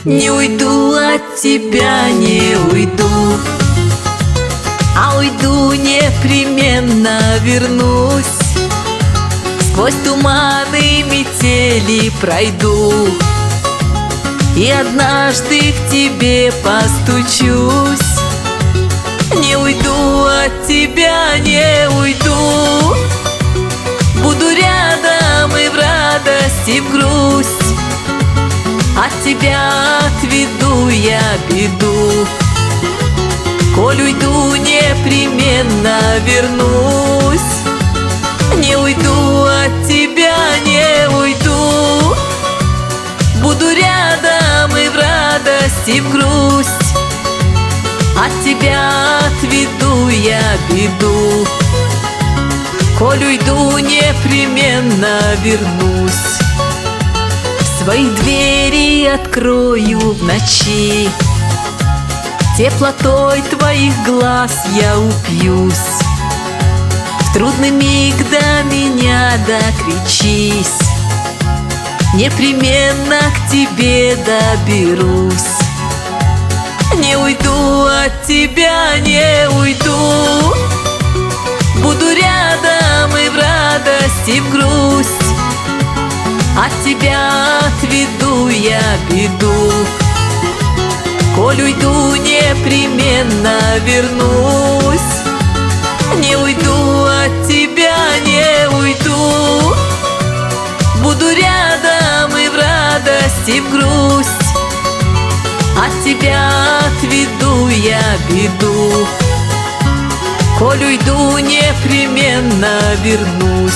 Не уйду от тебя, не уйду, а уйду непременно вернусь. Сквозь туманы метели пройду, и однажды к тебе постучусь. Не уйду от тебя, не уйду, буду рядом и в радость, и в грусть. От тебя отведу я беду, коль уйду, непременно вернусь. Не уйду от тебя, не уйду, буду рядом и в радость, и в грусть. От тебя отведу я беду, коль уйду, непременно вернусь. Свои двери открою в ночи, теплотой твоих глаз я упьюсь. В трудный миг до меня докричись, непременно к тебе доберусь. Не уйду от тебя, не уйду, буду рядом и в радость, и в грусть. От тебя отведу я беду, коль уйду, непременно вернусь. Не уйду от тебя, не уйду, буду рядом и в радость, и в грусть. От тебя отведу я беду, коль уйду, непременно вернусь.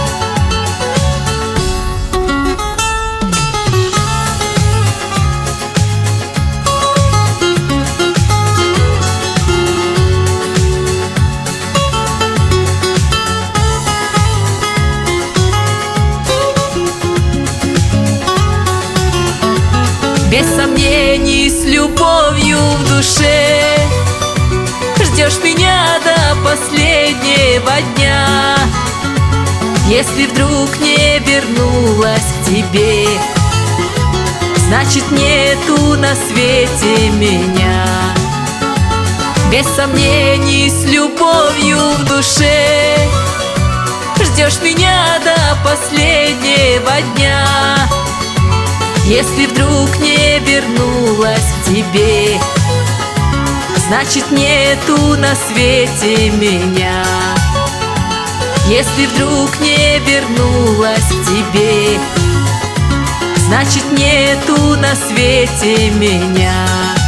Без сомнений, с любовью в душе, ждешь меня до последнего дня. Если вдруг не вернулась к тебе, значит нету на свете меня. Без сомнений, с любовью в душе, ждешь меня до последнего дня. Если вдруг не вернулась к тебе, значит нету на свете меня. Если вдруг не вернулась к тебе, значит нету на свете меня.